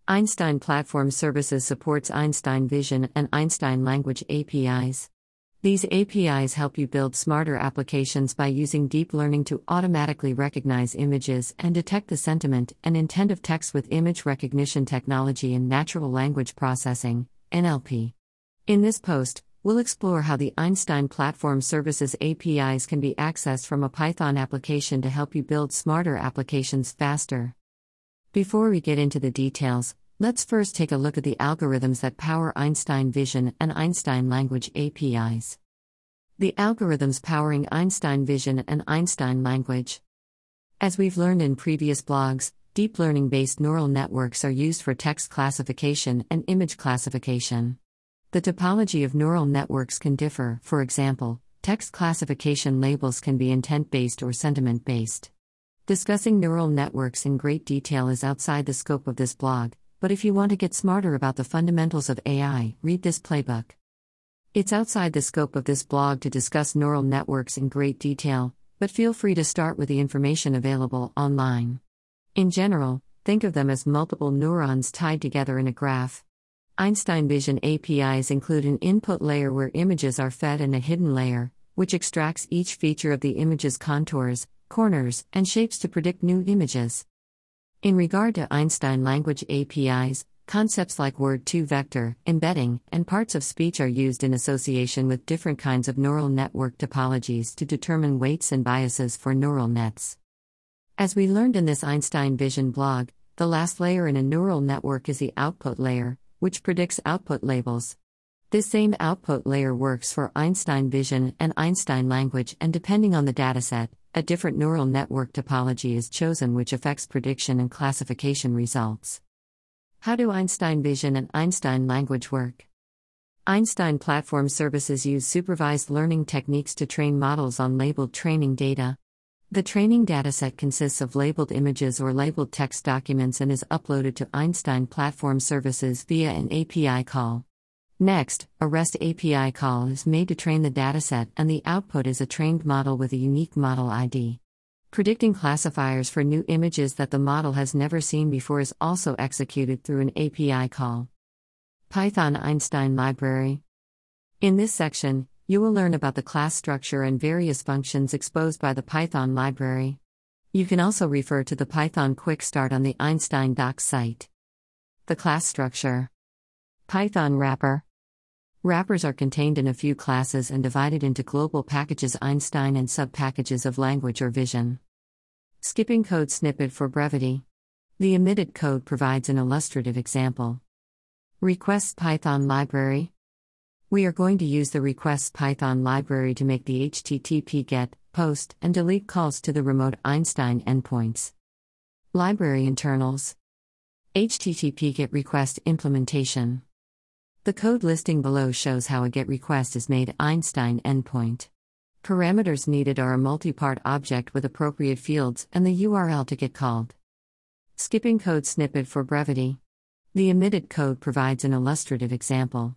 Einstein Platform Services supports Einstein Vision and Einstein Language APIs. These APIs help you build smarter applications by using deep learning to automatically recognize images and detect the sentiment and intent of text with image recognition technology and natural language processing, NLP. In this post, we'll explore how the Einstein Platform Services APIs can be accessed from a Python application to help you build smarter applications faster. Before we get into the details, let's first take a look at the algorithms that power Einstein Vision and Einstein Language APIs. The algorithms powering Einstein Vision and Einstein Language. As we've learned in previous blogs, deep learning-based neural networks are used for text classification and image classification. The topology of neural networks can differ. For example, text classification labels can be intent-based or sentiment-based. Discussing neural networks in great detail is outside the scope of this blog, but if you want to get smarter about the fundamentals of AI, read this playbook. It's outside the scope of this blog to discuss neural networks in great detail, but feel free to start with the information available online. In general, think of them as multiple neurons tied together in a graph. Einstein Vision APIs include an input layer where images are fed and a hidden layer, which extracts each feature of the image's contours, corners, and shapes to predict new images. In regard to Einstein Language APIs, concepts like word-to-vector, embedding, and parts of speech are used in association with different kinds of neural network topologies to determine weights and biases for neural nets. As we learned in this Einstein Vision blog, the last layer in a neural network is the output layer, which predicts output labels. This same output layer works for Einstein Vision and Einstein Language, and depending on the dataset, a different neural network topology is chosen which affects prediction and classification results. How do Einstein Vision and Einstein Language work? Einstein Platform Services use supervised learning techniques to train models on labeled training data. The training dataset consists of labeled images or labeled text documents and is uploaded to Einstein Platform Services via an API call. Next, a REST API call is made to train the dataset, and the output is a trained model with a unique model ID. Predicting classifiers for new images that the model has never seen before is also executed through an API call. Python Einstein Library. In this section, you will learn about the class structure and various functions exposed by the Python library. You can also refer to the Python Quick Start on the Einstein Docs site. The class structure. Python wrapper. Wrappers are contained in a few classes and divided into global packages Einstein and sub-packages of language or vision. Skipping code snippet for brevity. The omitted code provides an illustrative example. Requests Python library. We are going to use the requests Python library to make the HTTP GET, POST, and DELETE calls to the remote Einstein endpoints. Library internals. HTTP GET request implementation. The code listing below shows how a GET request is made Einstein endpoint. Parameters needed are a multi-part object with appropriate fields and the URL to get called. Skipping code snippet for brevity. The omitted code provides an illustrative example.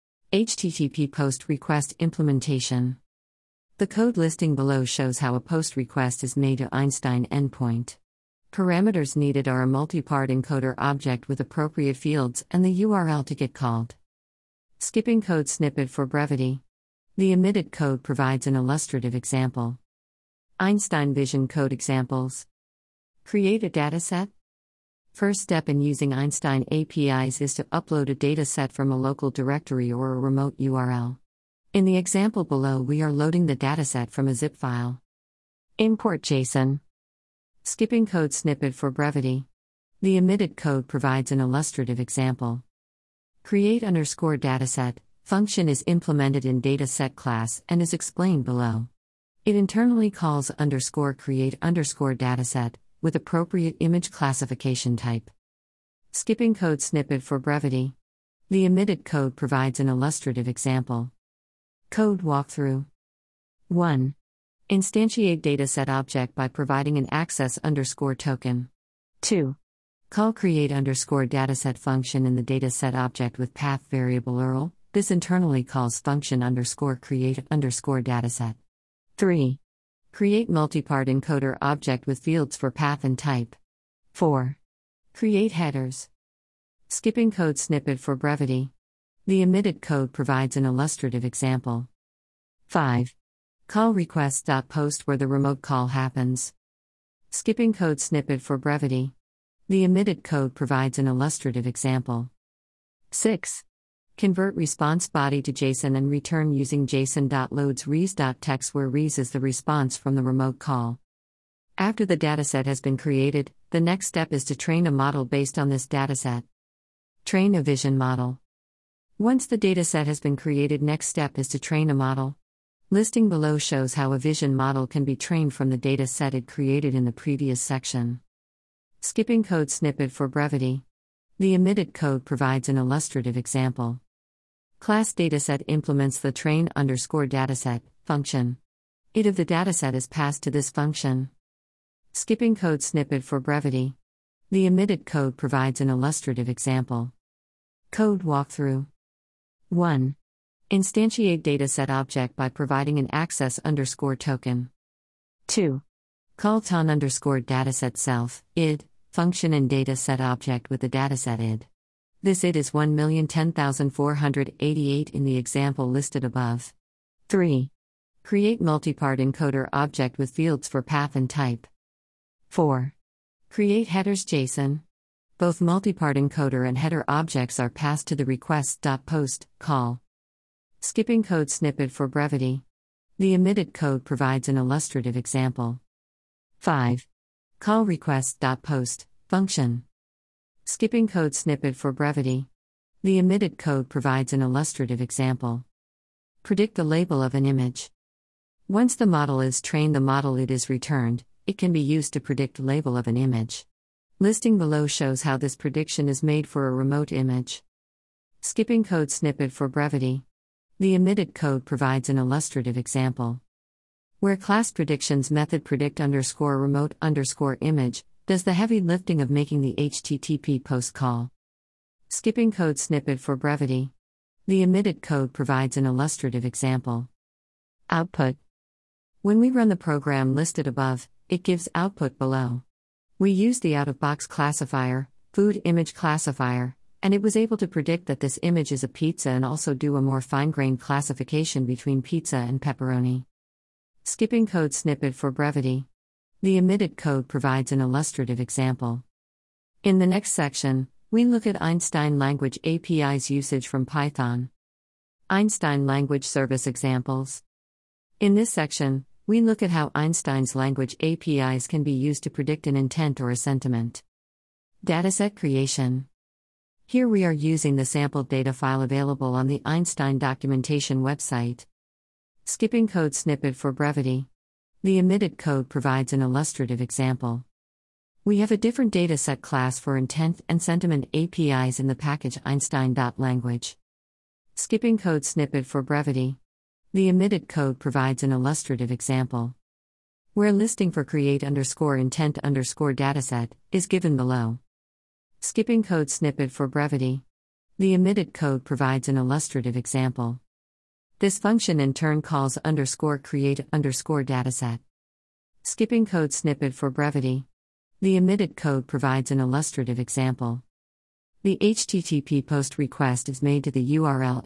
HTTP POST request implementation. The code listing below shows how a POST request is made to Einstein endpoint. Parameters needed are a multi-part encoder object with appropriate fields and the URL to get called. Skipping code snippet for brevity. The omitted code provides an illustrative example. Einstein Vision code examples. Create a dataset. First step in using Einstein APIs is to upload a dataset from a local directory or a remote URL. In the example below, we are loading the dataset from a zip file. Import JSON. Skipping code snippet for brevity. The omitted code provides an illustrative example. Create_dataset function is implemented in dataset class and is explained below. It internally calls _create_dataset with appropriate image classification type. Skipping code snippet for brevity. The omitted code provides an illustrative example. Code walkthrough. 1. Instantiate dataset object by providing an access_token. 2. Call create_dataset function in the dataset object with path variable URL. This internally calls function_create_dataset. 3. Create multipart encoder object with fields for path and type. 4. Create headers. Skipping code snippet for brevity. The omitted code provides an illustrative example. 5. Call request.post where the remote call happens. Skipping code snippet for brevity. The omitted code provides an illustrative example. 6. Convert response body to JSON and return using json.loads_res.text where res is the response from the remote call. After the dataset has been created, the next step is to train a model based on this dataset. Train a vision model. Once the dataset has been created, next step is to train a model. Listing below shows how a vision model can be trained from the dataset it created in the previous section. Skipping code snippet for brevity. The omitted code provides an illustrative example. Class dataset implements the train_dataset function. Id of the dataset is passed to this function. Skipping code snippet for brevity. The omitted code provides an illustrative example. Code walkthrough. 1. Instantiate dataset object by providing an access_token. 2. Call ton_dataset self, id, function and dataset object with the dataset id. This id is 1,010,488 in the example listed above. 3. Create multipart encoder object with fields for path and type. 4. Create headers JSON. Both multipart encoder and header objects are passed to the request.post call. Skipping code snippet for brevity. The omitted code provides an illustrative example. 5. Call request.post function. Skipping code snippet for brevity. The omitted code provides an illustrative example. Predict the label of an image. Once the model is trained, the model id is returned. It can be used to predict label of an image. Listing below shows how this prediction is made for a remote image. Skipping code snippet for brevity. The omitted code provides an illustrative example. Where class predictions method predict_remote_image does the heavy lifting of making the HTTP post call. Skipping code snippet for brevity. The omitted code provides an illustrative example. Output. When we run the program listed above, it gives output below. We used the out-of-box classifier, food image classifier, and it was able to predict that this image is a pizza and also do a more fine-grained classification between pizza and pepperoni. Skipping code snippet for brevity. The omitted code provides an illustrative example. In the next section, we look at Einstein Language API's usage from Python. Einstein Language Service examples. In this section, we look at how Einstein's language APIs can be used to predict an intent or a sentiment. Dataset creation. Here we are using the sampled data file available on the Einstein documentation website. Skipping code snippet for brevity. The omitted code provides an illustrative example. We have a different dataset class for intent and sentiment APIs in the package Einstein.language. Skipping code snippet for brevity. The omitted code provides an illustrative example. Where listing for create_intent_dataset is given below. Skipping code snippet for brevity. The omitted code provides an illustrative example. This function in turn calls _create_dataset. Skipping code snippet for brevity. The omitted code provides an illustrative example. The HTTP post request is made to the URL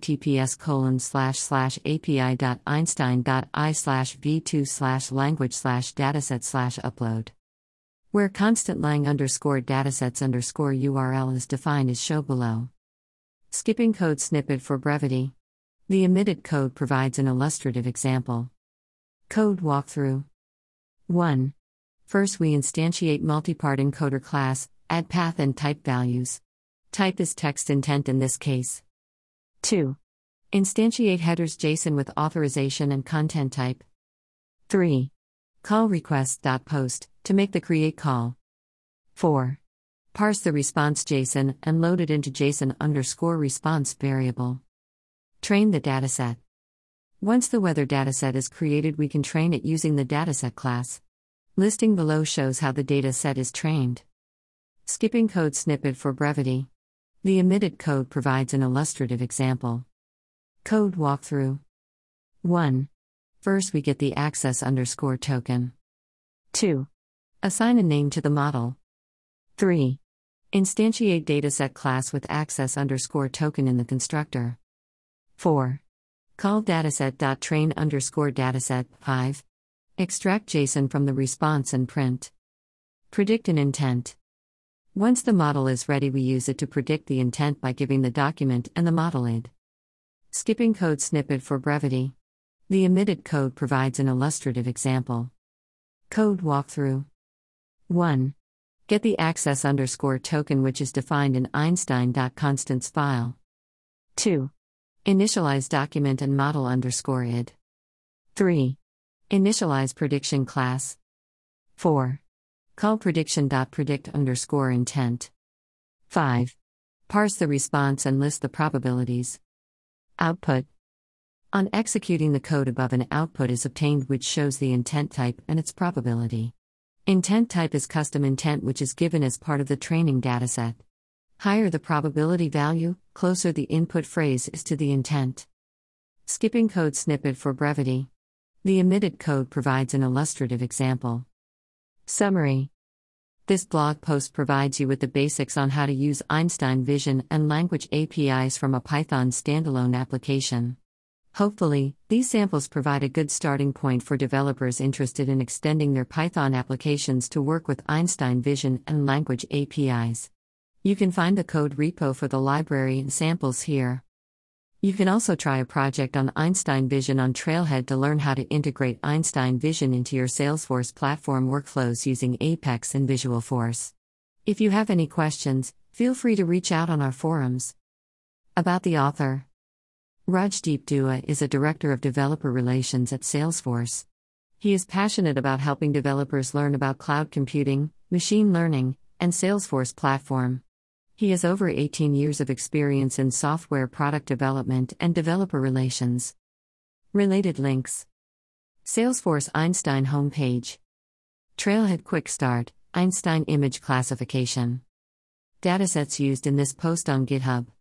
https://api.einstein.i/v2/language/dataset/upload. Where constant lang_datasets_URL is defined as shown below. Skipping code snippet for brevity. The omitted code provides an illustrative example. Code walkthrough. 1. First, we instantiate multipart encoder class, add path and type values. Type is text intent in this case. 2. Instantiate headers JSON with authorization and content type. 3. Call request.post to make the create call. 4. Parse the response JSON and load it into JSON_response variable. Train the dataset. Once the weather dataset is created, we can train it using the dataset class. Listing below shows how the dataset is trained. Skipping code snippet for brevity. The omitted code provides an illustrative example. Code walkthrough. 1. First, we get the access_token. 2. Assign a name to the model. 3. Instantiate dataset class with access_token in the constructor. 4. Call dataset.train_dataset. 5. Extract JSON from the response and print. Predict an intent. Once the model is ready, we use it to predict the intent by giving the document and the model ID. Skipping code snippet for brevity. The omitted code provides an illustrative example. Code walkthrough. 1. Get the access_token, which is defined in Einstein.constants file. 2. Initialize document and model_id. 3. Initialize prediction class. 4. Call prediction.predict_intent. 5. Parse the response and list the probabilities. Output. On executing the code above, an output is obtained which shows the intent type and its probability. Intent type is custom intent, which is given as part of the training dataset. Higher the probability value, closer the input phrase is to the intent. Skipping code snippet for brevity. The omitted code provides an illustrative example. Summary. This blog post provides you with the basics on how to use Einstein Vision and language APIs from a Python standalone application. Hopefully, these samples provide a good starting point for developers interested in extending their Python applications to work with Einstein Vision and language APIs. You can find the code repo for the library and samples here. You can also try a project on Einstein Vision on Trailhead to learn how to integrate Einstein Vision into your Salesforce platform workflows using Apex and Visualforce. If you have any questions, feel free to reach out on our forums. About the author. Rajdeep Dua is a Director of Developer Relations at Salesforce. He is passionate about helping developers learn about cloud computing, machine learning, and Salesforce platform. He has over 18 years of experience in software product development and developer relations. Related links. Salesforce Einstein homepage. Trailhead Quick Start, Einstein image classification. Datasets used in this post on GitHub.